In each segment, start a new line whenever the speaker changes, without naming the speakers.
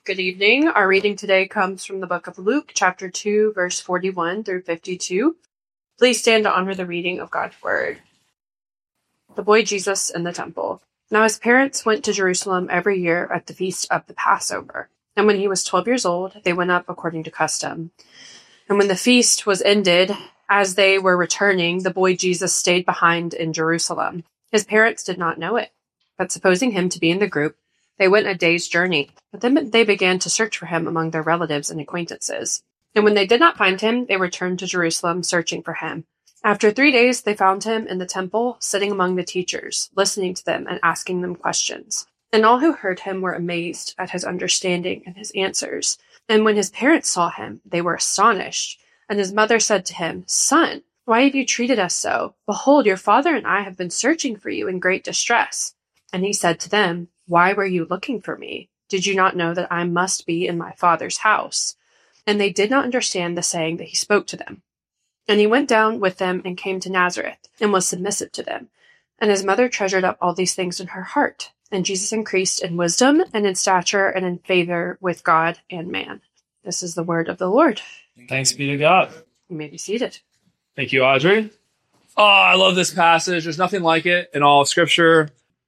Good evening. Our reading today comes from the book of Luke, chapter 2, verse 41 through 52. Please stand to honor the reading of God's word. The boy Jesus in the temple. Now his parents went to Jerusalem every year at the feast of the Passover. And when he was 12 years old, they went up according to custom. And when the feast was ended, as they were returning, the boy Jesus stayed behind in Jerusalem. His parents did not know it, but supposing him to be in the group, they went a day's journey. But then they began to search for him among their relatives and acquaintances. And when they did not find him, they returned to Jerusalem, searching for him. After 3 days, they found him in the temple, sitting among the teachers, listening to them and asking them questions. And all who heard him were amazed at his understanding and his answers. And when his parents saw him, they were astonished. And his mother said to him, "Son, why have you treated us so? Behold, your father and I have been searching for you in great distress." And he said to them, "Why were you looking for me? Did you not know that I must be in my father's house?" And they did not understand the saying that he spoke to them. And he went down with them and came to Nazareth, and was submissive to them. And his mother treasured up all these things in her heart. And Jesus increased in wisdom, and in stature, and in favor with God and man. This is the word of the Lord.
Thanks be to God.
You may be seated.
Thank you, Audrey. Oh, I love this passage. There's nothing like it in all of Scripture.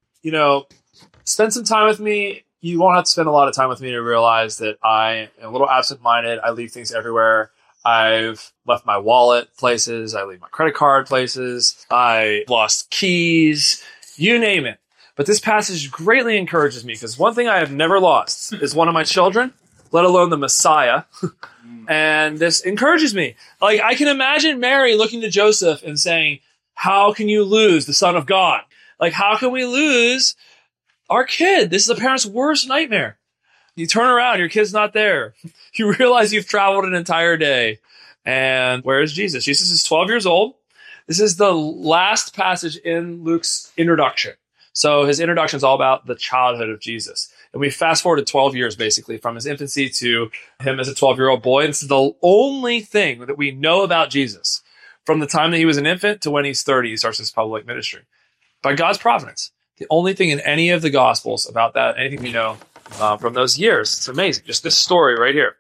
Spend some time with me. You won't have to spend a lot of time with me to realize that I am a little absent-minded. I leave things everywhere. I've left my wallet places. I leave my credit card places. I lost keys. You name it. But this passage greatly encourages me because one thing I have never lost is one of my children, let alone the Messiah. And this encourages me. Like, I can imagine Mary looking to Joseph and saying, "How can you lose the Son of God? Like, how can we lose our kid? This is a parent's worst nightmare." You turn around, your kid's not there. You realize you've traveled an entire day. And where is Jesus? Jesus is 12 years old. This is the last passage in Luke's introduction. So his introduction is all about the childhood of Jesus. And we fast forwarded 12 years, basically, from his infancy to him as a 12-year-old boy. And this is the only thing that we know about Jesus from the time that he was an infant to when he's 30, he starts his public ministry. By God's providence. The only thing in any of the Gospels about that, anything we know from those years. It's amazing. Just this story right here.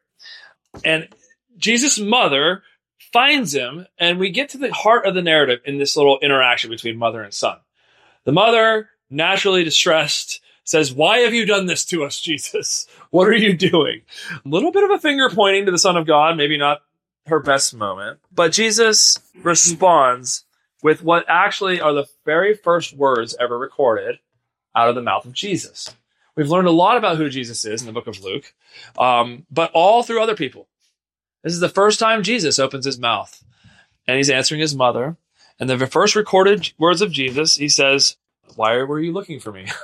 And Jesus' mother finds him, and we get to the heart of the narrative in this little interaction between mother and son. The mother, naturally distressed, says, "Why have you done this to us, Jesus? What are you doing?" A little bit of a finger pointing to the Son of God, maybe not her best moment. But Jesus responds with what actually are the very first words ever recorded out of the mouth of Jesus. We've learned a lot about who Jesus is in the book of Luke, but all through other people. This is the first time Jesus opens his mouth, and he's answering his mother. And the first recorded words of Jesus, he says, "Why were you looking for me?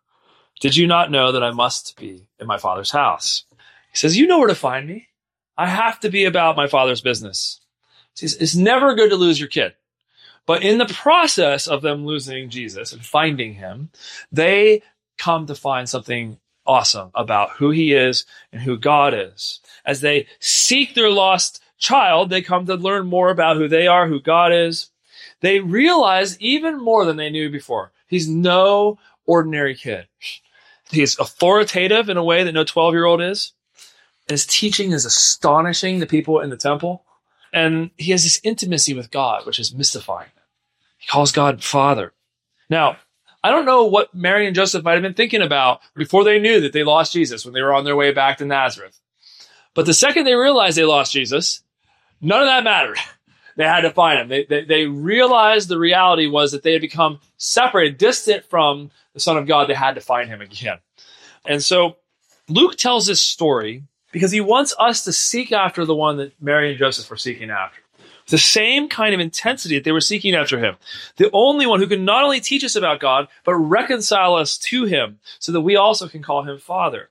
Did you not know that I must be in my Father's house?" He says, "You know where to find me. I have to be about my Father's business." It's never good to lose your kid. But in the process of them losing Jesus and finding him, they come to find something awesome about who he is and who God is. As they seek their lost child, they come to learn more about who they are, who God is. They realize even more than they knew before. He's no ordinary kid. He's authoritative in a way that no 12-year-old is. His teaching is astonishing the people in the temple. And he has this intimacy with God, which is mystifying. He calls God Father. Now, I don't know what Mary and Joseph might have been thinking about before they knew that they lost Jesus when they were on their way back to Nazareth. But the second they realized they lost Jesus, none of that mattered. They had to find him. They realized the reality was that they had become separated, distant from the Son of God. They had to find him again. And so Luke tells this story because he wants us to seek after the one that Mary and Joseph were seeking after. The same kind of intensity that they were seeking after him. The only one who can not only teach us about God, but reconcile us to him so that we also can call him Father.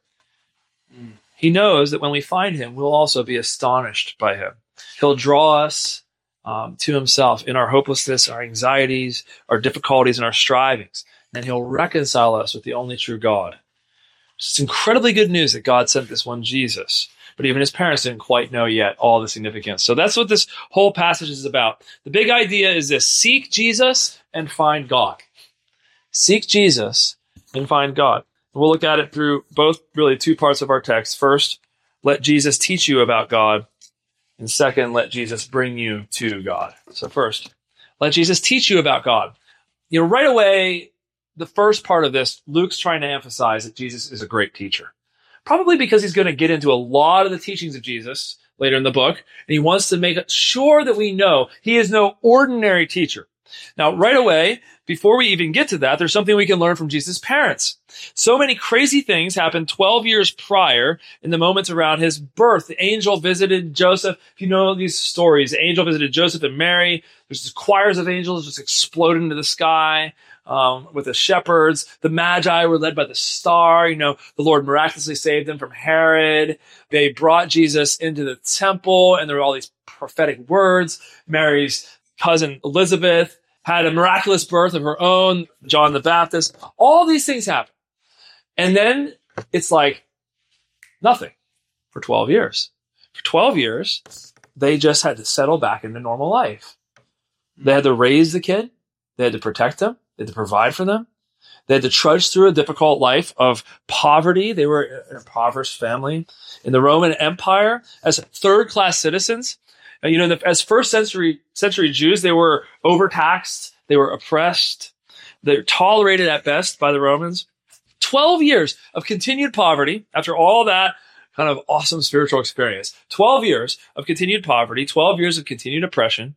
He knows that when we find him, we'll also be astonished by him. He'll draw us to himself in our hopelessness, our anxieties, our difficulties, and our strivings. And he'll reconcile us with the only true God. It's incredibly good news that God sent this one Jesus. But even his parents didn't quite know yet all the significance. So that's what this whole passage is about. The big idea is this: seek Jesus and find God. Seek Jesus and find God. We'll look at it through both really two parts of our text. First, let Jesus teach you about God. And second, let Jesus bring you to God. So first, let Jesus teach you about God. Right away, the first part of this, Luke's trying to emphasize that Jesus is a great teacher. Probably because he's going to get into a lot of the teachings of Jesus later in the book, and he wants to make sure that we know he is no ordinary teacher. Now, right away, before we even get to that, there's something we can learn from Jesus' parents. So many crazy things happened 12 years prior in the moments around his birth. The angel visited Joseph. If you know these stories, the angel visited Joseph and Mary. There's just choirs of angels just explode into the sky with the shepherds. The Magi were led by the star. The Lord miraculously saved them from Herod. They brought Jesus into the temple, and there were all these prophetic words. Mary's cousin Elizabeth had a miraculous birth of her own, John the Baptist. All these things happen. And then it's like nothing for 12 years. For 12 years, they just had to settle back into normal life. They had to raise the kid. They had to protect them. They had to provide for them. They had to trudge through a difficult life of poverty. They were an impoverished family. In the Roman Empire, as third-class citizens, as first century Jews, they were overtaxed, they were oppressed, they were tolerated at best by the Romans. 12 years of continued poverty after all that kind of awesome spiritual experience. 12 years of continued poverty, 12 years of continued oppression,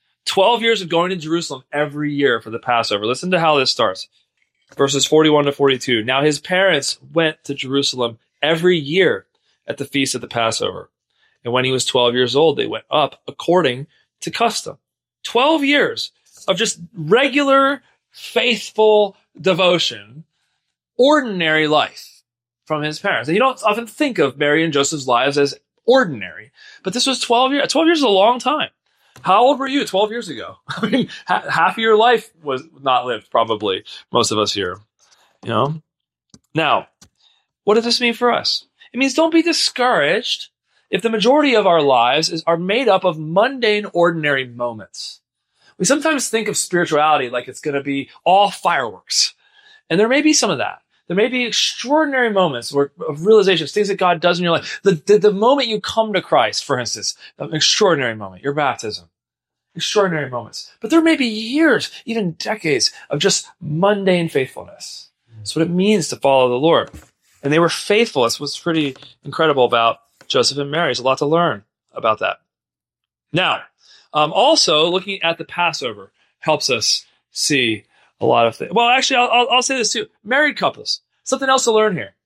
12 years of going to Jerusalem every year for the Passover. Listen to how this starts. Verses 41 to 42. Now his parents went to Jerusalem every year at the feast of the Passover. And when he was 12 years old, they went up according to custom. 12 years of just regular, faithful devotion, ordinary life from his parents. And you don't often think of Mary and Joseph's lives as ordinary, but this was 12 years. 12 years is a long time. How old were you 12 years ago? I mean, half of your life was not lived, probably, most of us here. Now, what does this mean for us? It means don't be discouraged if the majority of our lives are made up of mundane, ordinary moments. We sometimes think of spirituality like it's going to be all fireworks. And there may be some of that. There may be extraordinary moments of realizations, things that God does in your life. The moment you come to Christ, for instance, an extraordinary moment, your baptism, extraordinary moments. But there may be years, even decades, of just mundane faithfulness. That's what it means to follow the Lord. And they were faithful. That's what's pretty incredible about Joseph and Mary. There's a lot to learn about that. Now, also looking at the Passover helps us see a lot of things. Well, actually, I'll say this too. Married couples, something else to learn here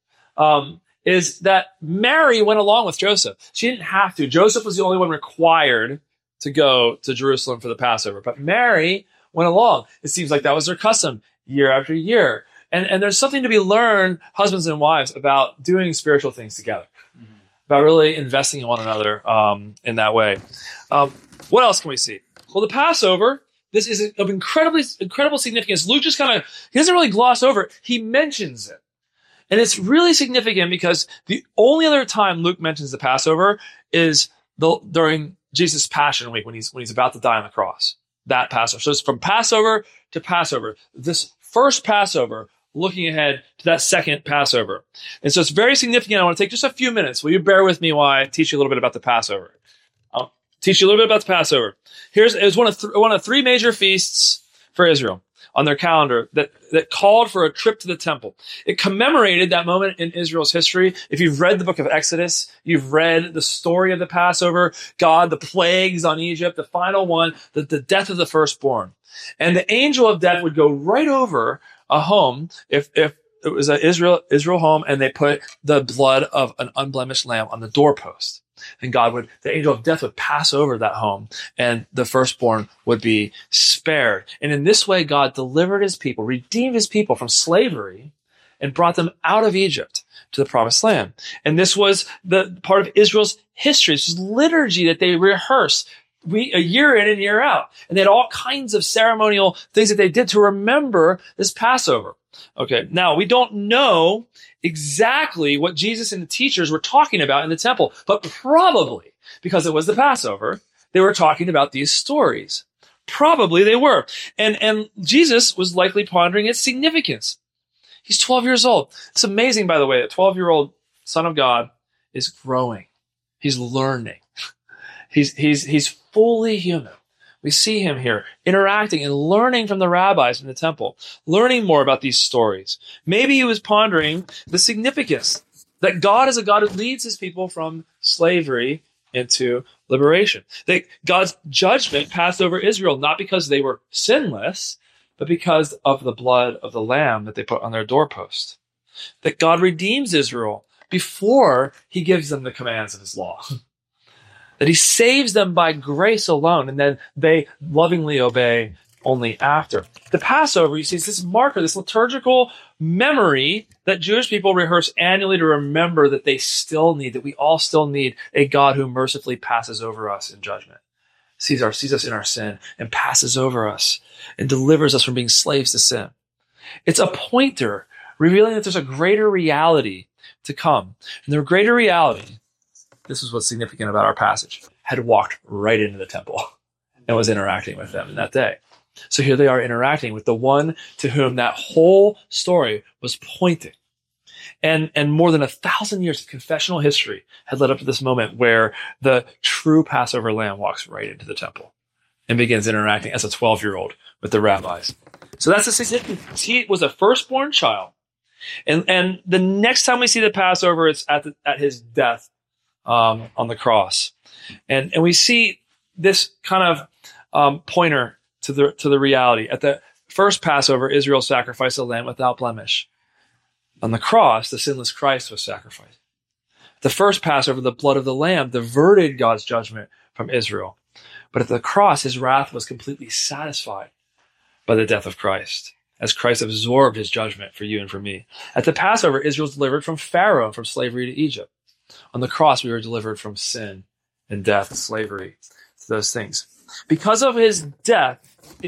is that Mary went along with Joseph. She didn't have to. Joseph was the only one required to go to Jerusalem for the Passover, but Mary went along. It seems like that was their custom year after year. And there's something to be learned, husbands and wives, about doing spiritual things together. About really investing in one another in that way. What else can we see? Well, the Passover, this is of incredible significance. Luke just he doesn't really gloss over it. He mentions it. And it's really significant because the only other time Luke mentions the Passover is during Jesus' Passion Week when he's about to die on the cross. That Passover. So it's from Passover to Passover. This first Passover, looking ahead to that second Passover. And so it's very significant. I want to take just a few minutes. Will you bear with me while I teach you a little bit about the Passover? I'll teach you a little bit about the Passover. It was one of three major feasts for Israel on their calendar that called for a trip to the temple. It commemorated that moment in Israel's history. If you've read the book of Exodus, you've read the story of the Passover, God, the plagues on Egypt, the final one, the death of the firstborn. And the angel of death would go right over a home, if it was an Israel home, and they put the blood of an unblemished lamb on the doorpost. And the angel of death would pass over that home, and the firstborn would be spared. And in this way, God delivered his people, redeemed his people from slavery, and brought them out of Egypt to the promised land. And this was the part of Israel's history. This was liturgy that they rehearsed a year in and year out. And they had all kinds of ceremonial things that they did to remember this Passover. Okay, now we don't know exactly what Jesus and the teachers were talking about in the temple, but probably, because it was the Passover, they were talking about these stories. Probably they were. And Jesus was likely pondering its significance. He's 12 years old. It's amazing, by the way, that 12-year-old Son of God is growing. He's learning. He's fully human. We see him here interacting and learning from the rabbis in the temple, learning more about these stories. Maybe he was pondering the significance that God is a God who leads his people from slavery into liberation. That God's judgment passed over Israel, not because they were sinless, but because of the blood of the Lamb that they put on their doorpost. That God redeems Israel before he gives them the commands of his law. That he saves them by grace alone, and then they lovingly obey only after. The Passover, you see, is this marker, this liturgical memory that Jewish people rehearse annually to remember that that we all still need a God who mercifully passes over us in judgment, sees us in our sin, and passes over us, and delivers us from being slaves to sin. It's a pointer revealing that there's a greater reality to come. And the greater reality, this is what's significant about our passage, had walked right into the temple and was interacting with them in that day. So here they are interacting with the one to whom that whole story was pointing. And more than 1,000 years of confessional history had led up to this moment where the true Passover lamb walks right into the temple and begins interacting as a 12-year-old with the rabbis. So that's the significance. He was a firstborn child. And the next time we see the Passover, it's at his death on the cross. And we see this kind of pointer to the reality. At the first Passover, Israel sacrificed a lamb without blemish. On the cross, the sinless Christ was sacrificed. At the first Passover, the blood of the lamb diverted God's judgment from Israel. But at the cross, his wrath was completely satisfied by the death of Christ, as Christ absorbed his judgment for you and for me. At the Passover, Israel was delivered from Pharaoh, from slavery to Egypt. On the cross, we were delivered from sin and death, slavery, to those things. Because of his death,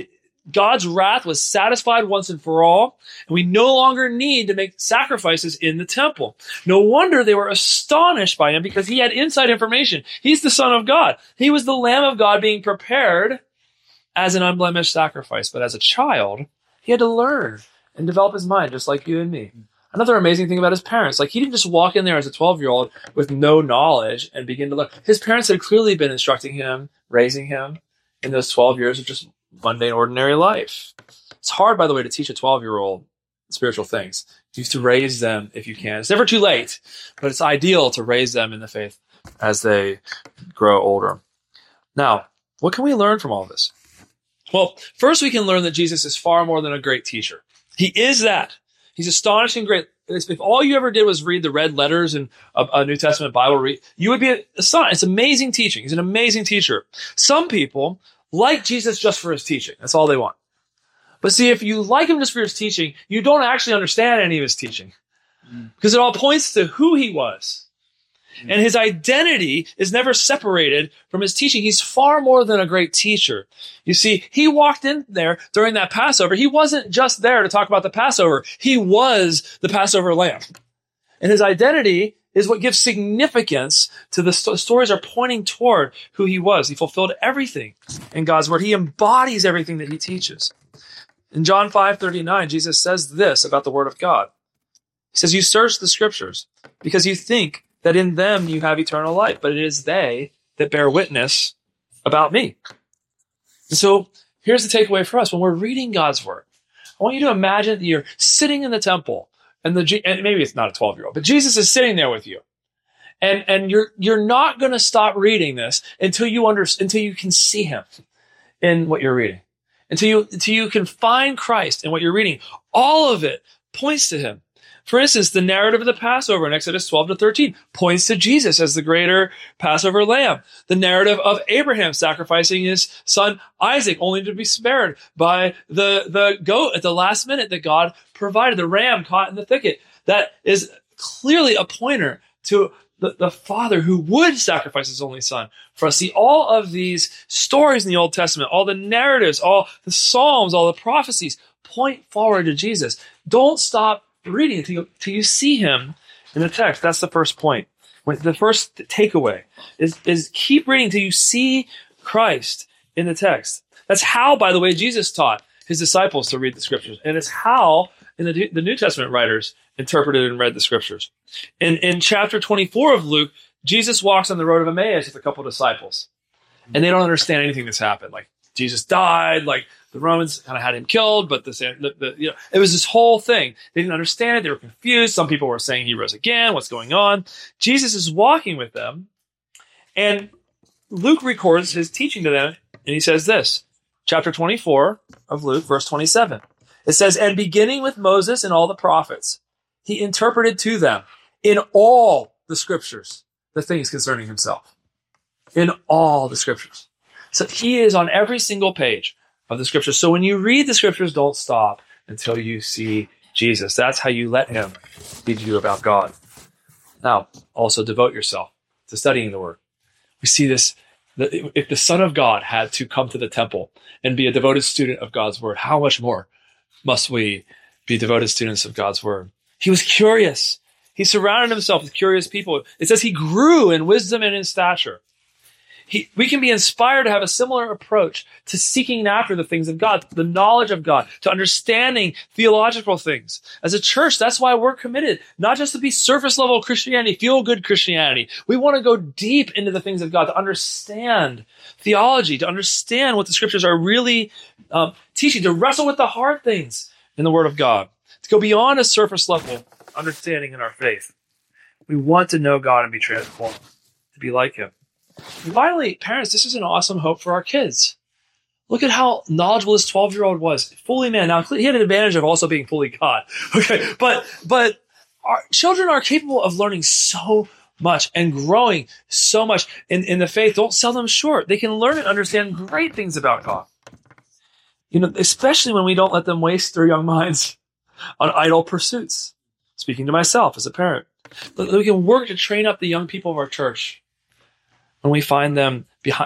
God's wrath was satisfied once and for all, and we no longer need to make sacrifices in the temple. No wonder they were astonished by him, because he had inside information. He's the Son of God. He was the Lamb of God being prepared as an unblemished sacrifice. But as a child, he had to learn and develop his mind, just like you and me. Another amazing thing about his parents, he didn't just walk in there as a 12-year-old with no knowledge and begin to learn. His parents had clearly been instructing him, raising him in those 12 years of just mundane, ordinary life. It's hard, by the way, to teach a 12-year-old spiritual things. You have to raise them if you can. It's never too late, but it's ideal to raise them in the faith as they grow older. Now, what can we learn from all this? Well, first we can learn that Jesus is far more than a great teacher. He is that. He's astonishing great. If all you ever did was read the red letters in a New Testament Bible read, you would be astonished. It's amazing teaching. He's an amazing teacher. Some people like Jesus just for his teaching. That's all they want. But see, if you like him just for his teaching, you don't actually understand any of his teaching, because it all points to who he was. And his identity is never separated from his teaching. He's far more than a great teacher. You see, he walked in there during that Passover. He wasn't just there to talk about the Passover. He was the Passover lamb. And his identity is what gives significance to the stories are pointing toward who he was. He fulfilled everything in God's word. He embodies everything that he teaches. In John 5:39, Jesus says this about the word of God. He says, "You search the scriptures because you think that in them you have eternal life, but it is they that bear witness about me." And so here's the takeaway for us. When we're reading God's word, I want you to imagine that you're sitting in the temple, and maybe it's not a 12-year-old, but Jesus is sitting there with you. And you're not going to stop reading this until you can see him in what you're reading. Until you can find Christ in what you're reading. All of it points to him. For instance, the narrative of the Passover in Exodus 12-13 points to Jesus as the greater Passover lamb. The narrative of Abraham sacrificing his son Isaac only to be spared by the goat at the last minute that God provided, the ram caught in the thicket. That is clearly a pointer to the Father who would sacrifice his only son for us. See, all of these stories in the Old Testament, all the narratives, all the Psalms, all the prophecies point forward to Jesus. Don't stop reading until you see him in the text. That's the first point. The first takeaway is keep reading until you see Christ in the text. That's how, by the way, Jesus taught his disciples to read the scriptures. And it's how and the New Testament writers interpreted and read the scriptures. In chapter 24 of Luke, Jesus walks on the road of Emmaus with a couple of disciples, and they don't understand anything that's happened. Like, Jesus died, like the Romans kind of had him killed, but it was this whole thing. They didn't understand it. They were confused. Some people were saying he rose again. What's going on? Jesus is walking with them, and Luke records his teaching to them, and he says this, chapter 24 of Luke, verse 27. It says, and beginning with Moses and all the prophets, he interpreted to them in all the scriptures the things concerning himself. In all the scriptures. So he is on every single page of the scriptures. So when you read the scriptures, don't stop until you see Jesus. That's how you let him teach you about God. Now, also devote yourself to studying the word. We see this, if the Son of God had to come to the temple and be a devoted student of God's word, how much more must we be devoted students of God's word? He was curious. He surrounded himself with curious people. It says he grew in wisdom and in stature. We can be inspired to have a similar approach to seeking after the things of God, the knowledge of God, to understanding theological things. As a church, that's why we're committed, not just to be surface level Christianity, feel good Christianity. We want to go deep into the things of God, to understand theology, to understand what the scriptures are really teaching, to wrestle with the hard things in the word of God, to go beyond a surface level understanding in our faith. We want to know God and be transformed, to be like him. And finally, parents, this is an awesome hope for our kids. Look at how knowledgeable this 12-year-old was. Fully man. Now, he had an advantage of also being fully God. Okay, but our children are capable of learning so much and growing so much in the faith. Don't sell them short. They can learn and understand great things about God. Especially when we don't let them waste their young minds on idle pursuits. Speaking to myself as a parent. We can work to train up the young people of our church. When we find them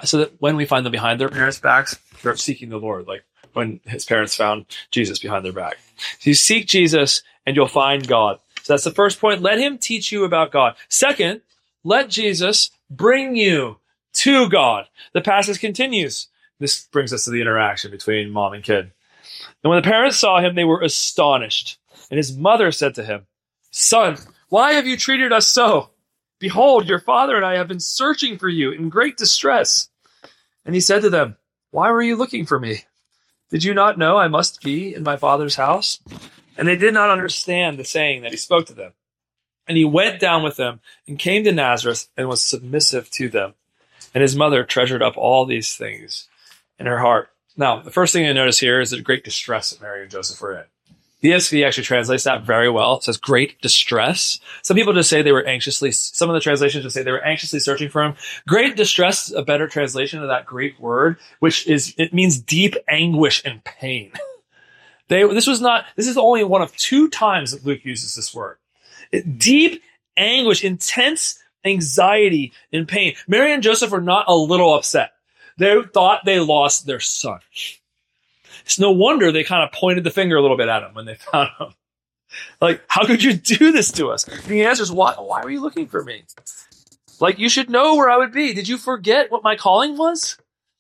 behind their parents' backs, they're seeking the Lord, like when his parents found Jesus behind their back. So you seek Jesus and you'll find God. So that's the first point. Let him teach you about God. Second, let Jesus bring you to God. The passage continues. This brings us to the interaction between mom and kid. And when the parents saw him, they were astonished. And his mother said to him, Son, why have you treated us so? Behold, your father and I have been searching for you in great distress. And he said to them, Why were you looking for me? Did you not know I must be in my father's house? And they did not understand the saying that he spoke to them. And he went down with them and came to Nazareth and was submissive to them. And his mother treasured up all these things in her heart. Now, the first thing I notice here is the great distress that Mary and Joseph were in. The ESV actually translates that very well. It says great distress. Some people just say some of the translations just say they were anxiously searching for him. Great distress is a better translation of that Greek word, it means deep anguish and pain. This is only one of 2 times that Luke uses this word. Deep anguish, intense anxiety and pain. Mary and Joseph were not a little upset. They thought they lost their son. It's no wonder they kind of pointed the finger a little bit at him when they found him. Like, how could you do this to us? And the answer is, why were you looking for me? Like, you should know where I would be. Did you forget what my calling was?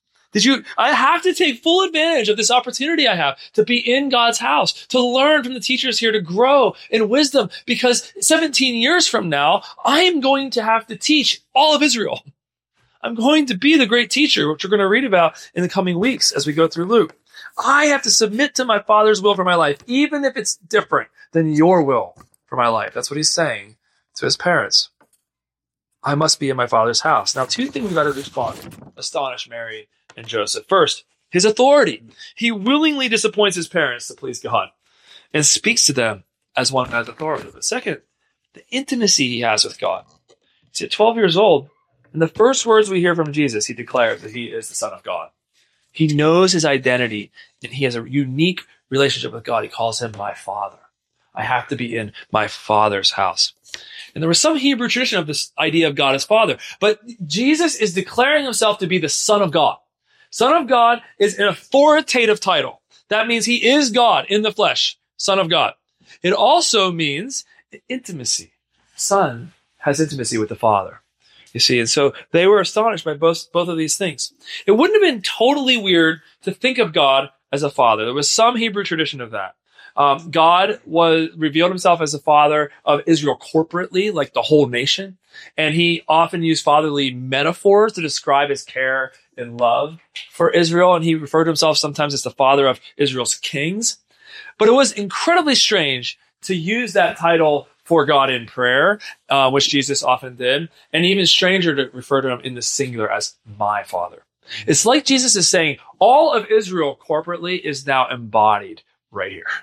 I have to take full advantage of this opportunity I have to be in God's house, to learn from the teachers here, to grow in wisdom, because 17 years from now, I am going to have to teach all of Israel. I'm going to be the great teacher, which we're going to read about in the coming weeks as we go through Luke. I have to submit to my Father's will for my life, even if it's different than your will for my life. That's what he's saying to his parents. I must be in my Father's house. Now, 2 things we've got to respond. Astonish Mary and Joseph. First, his authority. He willingly disappoints his parents to please God and speaks to them as one who has authority. But second, the intimacy he has with God. He's at 12 years old, and the first words we hear from Jesus, he declares that he is the Son of God. He knows his identity, and he has a unique relationship with God. He calls him my Father. I have to be in my Father's house. And there was some Hebrew tradition of this idea of God as Father, but Jesus is declaring himself to be the Son of God. Son of God is an authoritative title. That means he is God in the flesh, Son of God. It also means intimacy. Son has intimacy with the Father. You see, and so they were astonished by both of these things. It wouldn't have been totally weird to think of God as a father. There was some Hebrew tradition of that. God revealed himself as the father of Israel corporately, like the whole nation. And he often used fatherly metaphors to describe his care and love for Israel. And he referred to himself sometimes as the father of Israel's kings. But it was incredibly strange to use that title for God in prayer, which Jesus often did. And even stranger to refer to him in the singular as my father. It's like Jesus is saying all of Israel corporately is now embodied right here.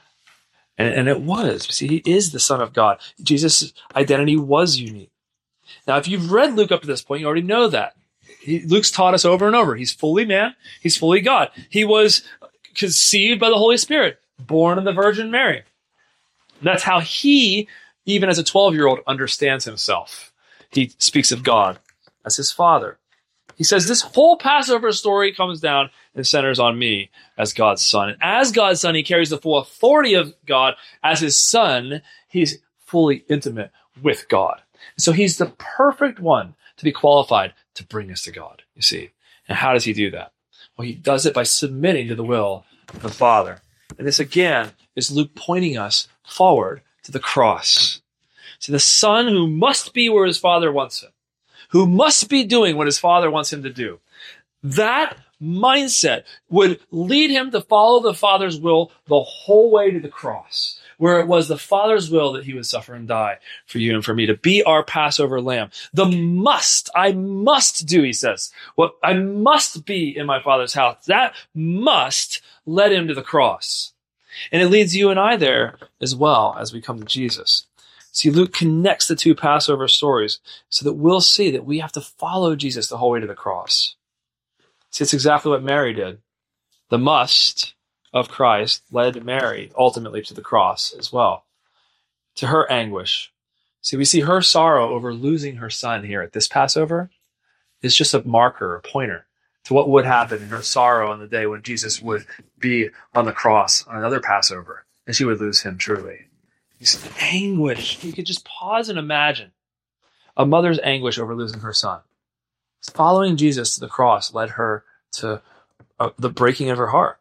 And it was. See, he is the Son of God. Jesus' identity was unique. Now, if you've read Luke up to this point, you already know that. Luke's taught us over and over. He's fully man. He's fully God. He was conceived by the Holy Spirit, born of the Virgin Mary. That's how he, even as a 12-year-old, understands himself. He speaks of God as his father. He says this whole Passover story comes down and centers on me as God's son. And as God's son, he carries the full authority of God. As his son, he's fully intimate with God. So he's the perfect one to be qualified to bring us to God, you see. And how does he do that? Well, he does it by submitting to the will of the Father. And this, again, is Luke pointing us forward to the cross. See, the son who must be where his Father wants him, who must be doing what his Father wants him to do. That mindset would lead him to follow the Father's will the whole way to the cross, where it was the Father's will that he would suffer and die for you and for me, to be our Passover lamb. I must do, he says, what I must be in my Father's house. That must led him to the cross. And it leads you and I there as well as we come to Jesus. See, Luke connects the two Passover stories so that we'll see that we have to follow Jesus the whole way to the cross. See, it's exactly what Mary did. The must of Christ led Mary ultimately to the cross as well, to her anguish. See, we see her sorrow over losing her son here at this Passover is just a marker, a pointer to what would happen in her sorrow on the day when Jesus would be on the cross on another Passover, and she would lose him truly. This anguish. You could just pause and imagine a mother's anguish over losing her son. Following Jesus to the cross led her to the breaking of her heart.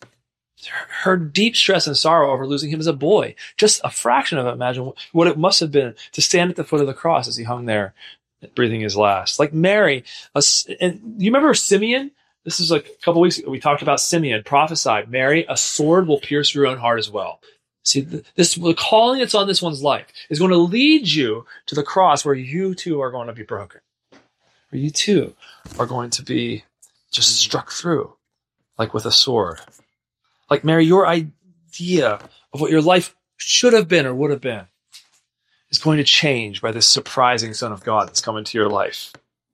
Her deep stress and sorrow over losing him as a boy. Just a fraction of it. Imagine what it must have been to stand at the foot of the cross as he hung there, breathing his last. Like Mary, and you remember Simeon? This is like a couple weeks ago. We talked about Simeon, prophesied, Mary, a sword will pierce your own heart as well. See, the calling that's on this one's life is going to lead you to the cross where you too are going to be broken. Where you too are going to be just struck through, like with a sword. Like Mary, your idea of what your life should have been or would have been is going to change by this surprising Son of God that's come into your life.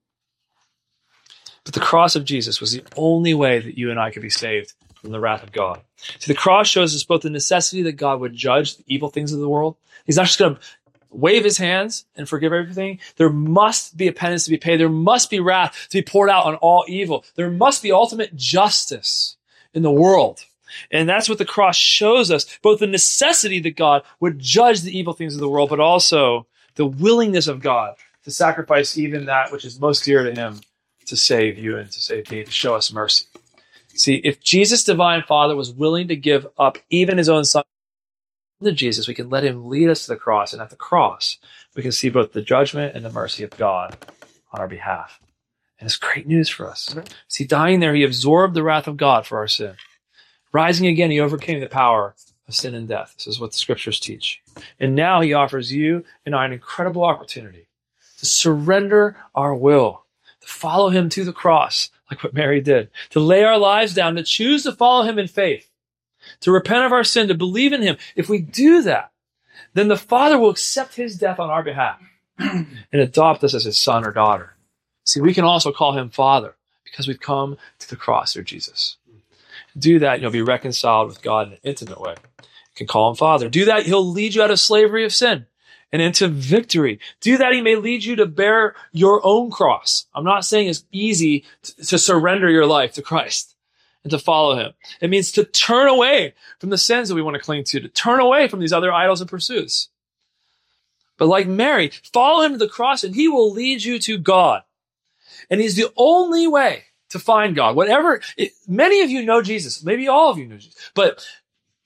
But the cross of Jesus was the only way that you and I could be saved from the wrath of God. See, the cross shows us both the necessity that God would judge the evil things of the world. He's not just going to wave his hands and forgive everything. There must be a penance to be paid. There must be wrath to be poured out on all evil. There must be ultimate justice in the world. And that's what the cross shows us, both the necessity that God would judge the evil things of the world, but also the willingness of God to sacrifice even that which is most dear to him to save you and to save me, to show us mercy. See, if Jesus, divine Father, was willing to give up even his own son to Jesus, we can let him lead us to the cross. And at the cross, we can see both the judgment and the mercy of God on our behalf. And it's great news for us. See, dying there, he absorbed the wrath of God for our sin. Rising again, he overcame the power of sin and death. This is what the scriptures teach. And now he offers you and I an incredible opportunity to surrender our will, to follow him to the cross, like what Mary did, to lay our lives down, to choose to follow him in faith, to repent of our sin, to believe in him. If we do that, then the Father will accept his death on our behalf and adopt us as his son or daughter. See, we can also call him Father because we've come to the cross through Jesus. Do that, you'll be reconciled with God in an intimate way. You can call him Father. Do that, he'll lead you out of slavery of sin and into victory. Do that, he may lead you to bear your own cross. I'm not saying it's easy to surrender your life to Christ and to follow him. It means to turn away from the sins that we want to cling to turn away from these other idols and pursuits. But like Mary, follow him to the cross and he will lead you to God. And he's the only way to find God. Many of you know Jesus. Maybe all of you know Jesus. But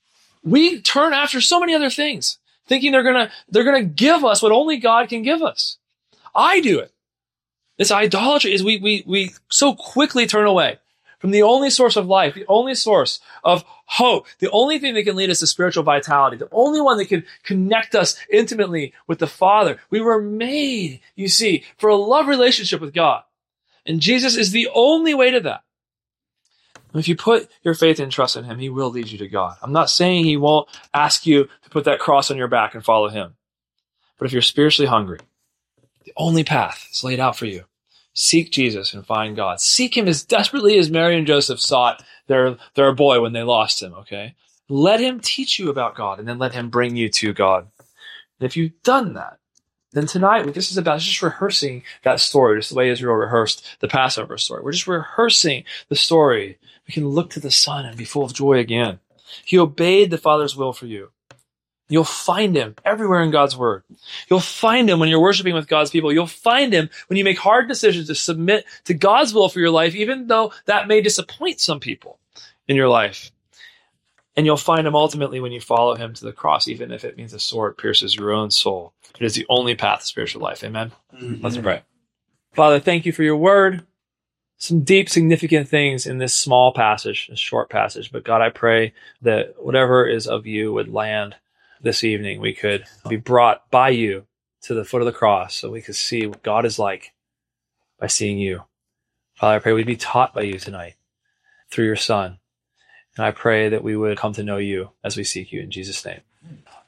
we turn after so many other things, thinking they're gonna give us what only God can give us. I do it. This idolatry is we so quickly turn away from the only source of life, the only source of hope, the only thing that can lead us to spiritual vitality, the only one that can connect us intimately with the Father. We were made, you see, for a love relationship with God. And Jesus is the only way to that. If you put your faith and trust in him, he will lead you to God. I'm not saying he won't ask you to put that cross on your back and follow him. But if you're spiritually hungry, the only path is laid out for you. Seek Jesus and find God. Seek him as desperately as Mary and Joseph sought their boy when they lost him, okay? Let him teach you about God, and then let him bring you to God. And if you've done that, then tonight, what this is about is just rehearsing that story, just the way Israel rehearsed the Passover story. We're just rehearsing the story. We can look to the Son and be full of joy again. He obeyed the Father's will for you. You'll find him everywhere in God's word. You'll find him when you're worshiping with God's people. You'll find him when you make hard decisions to submit to God's will for your life, even though that may disappoint some people in your life. And you'll find him ultimately when you follow him to the cross, even if it means a sword pierces your own soul. It is the only path to spiritual life. Amen? Mm-hmm. Let's pray. Father, thank you for your word. Some deep, significant things in this small passage, this short passage. But God, I pray that whatever is of you would land this evening. We could be brought by you to the foot of the cross so we could see what God is like by seeing you. Father, I pray we'd be taught by you tonight through your Son. And I pray that we would come to know you as we seek you in Jesus' name.